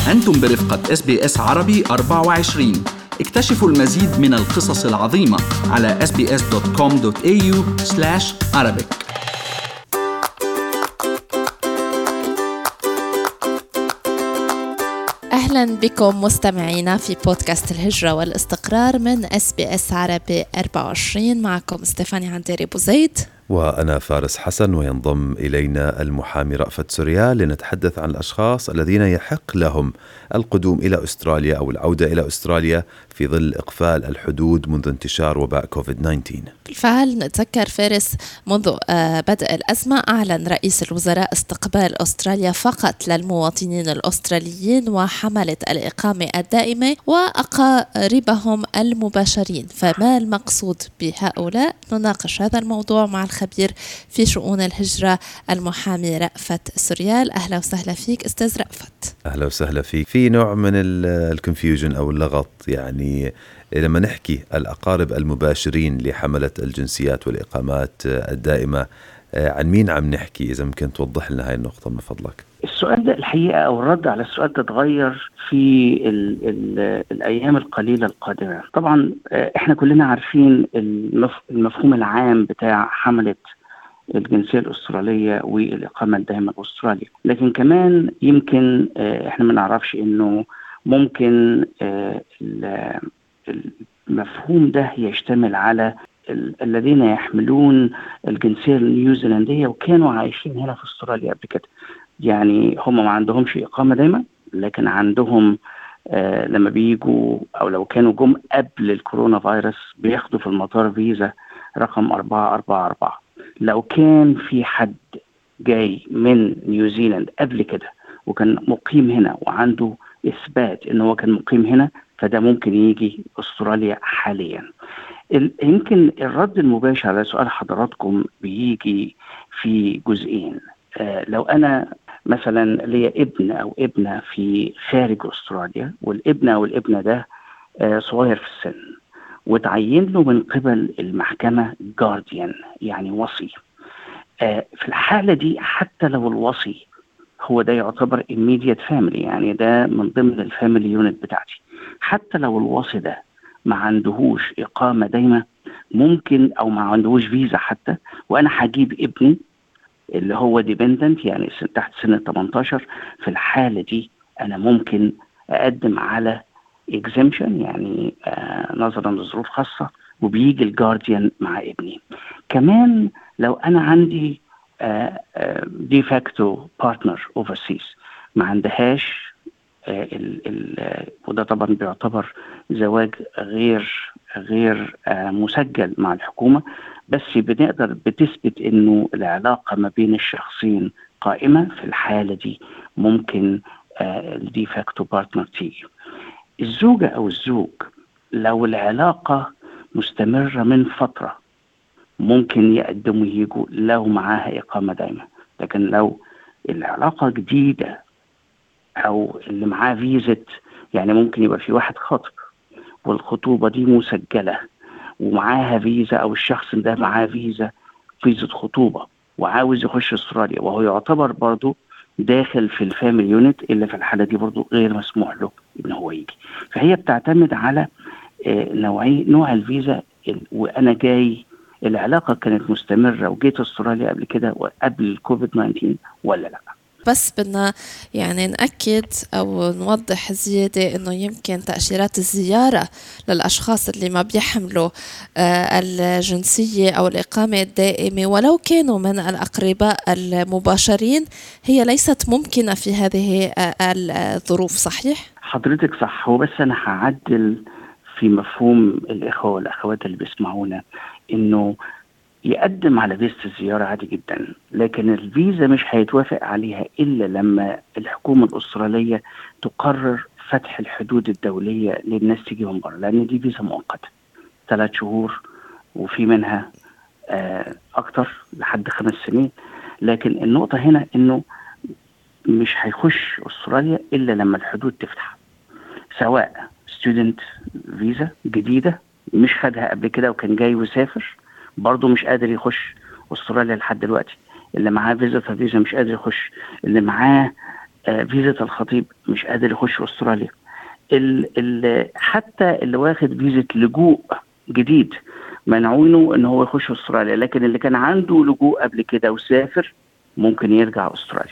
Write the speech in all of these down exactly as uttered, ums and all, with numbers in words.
أنتم برفقة إس بي إس عربي أربعة وعشرين. اكتشفوا المزيد من القصص العظيمة على إس بي إس دوت كوم دوت إيه يو سلاش عربيك. أهلا بكم مستمعينا في بودكاست الهجرة والاستقرار من إس بي إس عربي أربعة وعشرين. معكم ستيفاني عنديري بوزيد وأنا فارس حسن، وينضم إلينا المحامي رأفت سوريال لنتحدث عن الأشخاص الذين يحق لهم القدوم إلى أستراليا أو العودة إلى أستراليا في ظل إقفال الحدود منذ انتشار وباء كوفيد تسعة عشر. بالفعل نتذكر فارس منذ بدء الأزمة أعلن رئيس الوزراء استقبال أستراليا فقط للمواطنين الأستراليين وحملة الإقامة الدائمة وأقاربهم المباشرين. فما المقصود بهؤلاء؟ نناقش هذا الموضوع مع الخبير في شؤون الهجرة المحامي رأفت سوريال. أهلا وسهلا فيك أستاذ رأفت. أهلا وسهلا فيك. في نوع من الكونفيوجن أو اللغط، يعني لما نحكي الأقارب المباشرين لحملة الجنسيات والإقامات الدائمة، عن مين عم نحكي؟ إذا ممكن توضح لنا هاي النقطة من فضلك. السؤال ده الحقيقة أو الرد على السؤال ده تغير في ال ال الأيام القليلة القادمة. طبعا إحنا كلنا عارفين المفهوم العام بتاع حملة الجنسية الأسترالية والإقامة الدائمة الأسترالية، لكن كمان يمكن إحنا ما نعرفش إنه ممكن المفهوم ده يشتمل على الذين يحملون الجنسية النيوزيلندية وكانوا عايشين هنا في أستراليا قبل كده. يعني هم ما عندهمش إقامة دائمة، لكن عندهم آه لما بيجوا أو لو كانوا جم قبل الكورونا فيروس بياخدوا في المطار فيزا رقم أربعة أربعة أربعة. لو كان في حد جاي من نيوزيلاند قبل كده وكان مقيم هنا وعنده إثبات إنه هو كان مقيم هنا، فده ممكن يجي أستراليا حاليا. يمكن الرد المباشر على سؤال حضراتكم بيجي في جزئين. آه لو أنا مثلا ليا ابن أو ابنة في خارج أستراليا، والابن أو الابنة ده آه صغير في السن وتعين له من قبل المحكمة جارديان يعني وصي، آه في الحالة دي حتى لو الوصي هو ده يعتبر immediate family، يعني ده من ضمن الفاميلي يونت بتاعتي، حتى لو الوصي ده ما عندهوش إقامة دايمة ممكن أو ما عندهوش فيزا حتى، وأنا هجيب ابني اللي هو ديبندنت يعني تحت سن ثمانية عشر، في الحالة دي أنا ممكن أقدم على exemption يعني آه نظرا لظروف خاصة، وبيجي الجارديان مع ابني. كمان لو أنا عندي آه آه دي فاكتو بارتنر اوفرسيز ما عندهاش آه ال ال وده طبعا بيعتبر زواج غير غير آه مسجل مع الحكومة، بس بنقدر بتثبت انه العلاقة ما بين الشخصين قائمة. في الحالة دي ممكن الدي فاكتو بارتنر تيجي. الزوجة او الزوج لو العلاقة مستمرة من فترة ممكن يقدموا يجوا لو معاها إقامة دائمة، لكن لو العلاقة جديدة او اللي معاه فيزت، يعني ممكن يبقى في واحد خاطب والخطوبة دي مسجلة ومعاها فيزا، أو الشخص ده معاه فيزا فيزا خطوبة وعاوز يخش أستراليا وهو يعتبر برضو داخل في الفاميلي يونت، إلا في الحالة دي برضو غير مسموح له إن هو يجي. فهي بتعتمد على نوعي نوع الفيزا، وأنا جاي العلاقة كانت مستمرة وجيت أستراليا قبل كده وقبل الكوفيد تسعة عشر ولا لا. بس بدنا يعني نأكد أو نوضح زيادة إنه يمكن تأشيرات الزيارة للأشخاص اللي ما بيحملوا الجنسية أو الإقامة الدائمة ولو كانوا من الأقرباء المباشرين هي ليست ممكنة في هذه الظروف. صحيح؟ حضرتك صح. هو بس أنا هعدل في مفهوم الإخوة والأخوات اللي بيسمعونا، إنه يقدم على فيزا الزيارة عادي جدا، لكن الفيزا مش هيتوافق عليها إلا لما الحكومة الأسترالية تقرر فتح الحدود الدولية للناس تيجي من بره، لأن دي فيزا مؤقتة ثلاث شهور وفي منها آه أكتر لحد خمس سنين. لكن النقطة هنا إنه مش هيخش أستراليا إلا لما الحدود تفتح، سواء ستودنت فيزا جديدة مش خدها قبل كده وكان جاي وسافر برضو مش قادر يخش أستراليا لحد دلوقتي، اللي معاه فيزا ففيزا مش قادر يخش، اللي معاه فيزا الخطيب مش قادر يخش أستراليا. ال ال حتى اللي واخد فيزا لجوء جديد منعونه ان هو يخش أستراليا، لكن اللي كان عنده لجوء قبل كده وسافر ممكن يرجع أستراليا.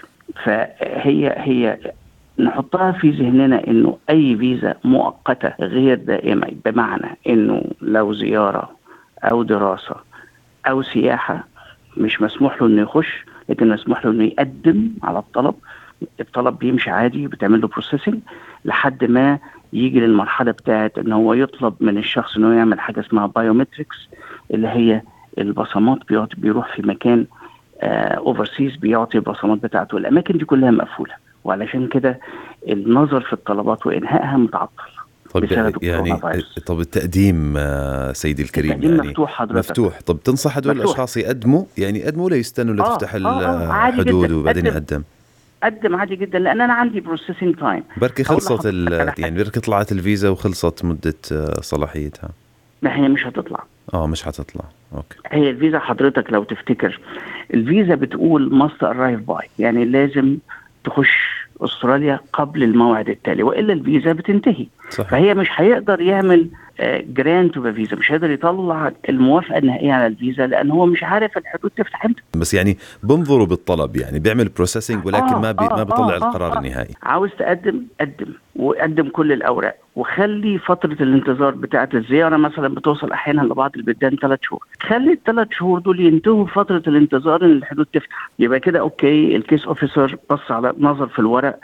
فهي هي نحطها في ذهننا انه اي فيزا مؤقتة غير دائمة، بمعنى انه لو زيارة او دراسة او سياحة مش مسموح له انه يخش، لكن مسموح له انه يقدم على الطلب. الطلب بيمشي عادي، بتعمل له بروسيسنج لحد ما يجي للمرحلة بتاعت ان هو يطلب من الشخص انه يعمل حاجة اسمها بايومتريكس، اللي هي البصمات. بيروح في مكان اوفرسيز uh, بيعطي البصمات بتاعته. الاماكن دي كلها مقفولة، وعلشان كده النظر في الطلبات وانهائها متعطل. طب يعني طب التقديم سيدي الكريم التقديم يعني مفتوح حضرتك. مفتوح. طب تنصح هدول الاشخاص يقدموا يعني يقدموا لا يستنوا لتفتح آه الحدود آه وبعدين يقدم؟ قدم عادي جدا، لان انا عندي بروسيسنج تايم. بركي خلصت يعني بركي طلعت الفيزا وخلصت مدة صلاحيتها. ما هي مش هتطلع. اه مش هتطلع. اوكي. هي الفيزا حضرتك لو تفتكر الفيزا بتقول must arrive by، يعني لازم تخش أستراليا قبل الموعد التالي، وإلا الفيزا بتنتهي. صح. فهي مش هيقدر يعمل جرانت فيزا، مش هيقدر يطلع الموافقة النهائية على الفيزا، لأن هو مش عارف الحدود تفتح امتى. بس يعني بنظروا بالطلب، يعني بيعمل بروسيسنج ولكن آه ما بي آه ما بيطلع آه القرار آه النهائي. عاوز تقدم قدم وقدم كل الأوراق، وخلي فترة الانتظار بتاعة الزيارة مثلا بتوصل أحيانا لبعض البلدان ثلاث شهور. خلي الثلاث شهور دول ينتهوا فترة الانتظار إن الحدود تفتح، يبقى كده أوكي. الكيس أوفيسر بص على نظر في الورق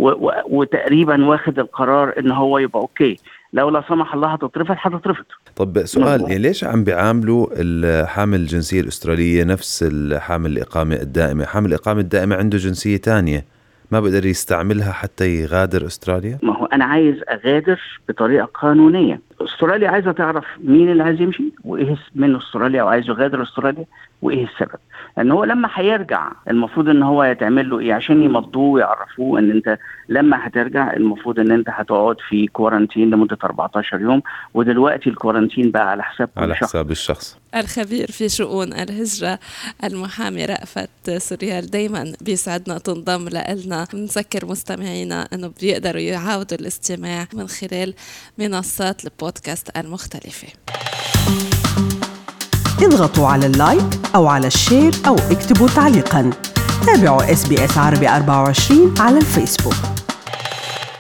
وتقريبا واخد القرار إن هو يبقى أوكي. لو لا سمح الله هتترفض هتترفض. طب سؤال، يعني ليش عم بيعاملوا الحامل الجنسية الأسترالية نفس الحامل الإقامة الدائمة؟ حامل الإقامة الدائمة عنده جنسية تانية ما بقدر يستعملها حتى يغادر أستراليا؟ ما هو أنا عايز أغادر بطريقة قانونية. أستراليا عايزة تعرف مين اللي عايز يمشي وإيه من أستراليا وعايز يغادر أستراليا وإيه السبب. لأن هو لما هيرجع المفروض إن هو يتعمل له إيه عشان يمضوه ويعرفوه إن أنت لما هترجع المفروض إن أنت هتقعد في كورنتين لمدة أربعة عشر يوم، ودلوقتي الكورنتين بقى على حساب على حساب الشخص. الخبير في شؤون الهجرة المحامي رأفت سوريال، دايما بيسعدنا تنضم لنا. نذكر مستمعينا أنه بيقدروا يعاودوا الاستماع من خلال منصات البودكاست المختلفة. اضغطوا على اللايك أو على الشير أو اكتبوا تعليقا. تابعوا إس بي إس عربي أربعة وعشرين على الفيسبوك.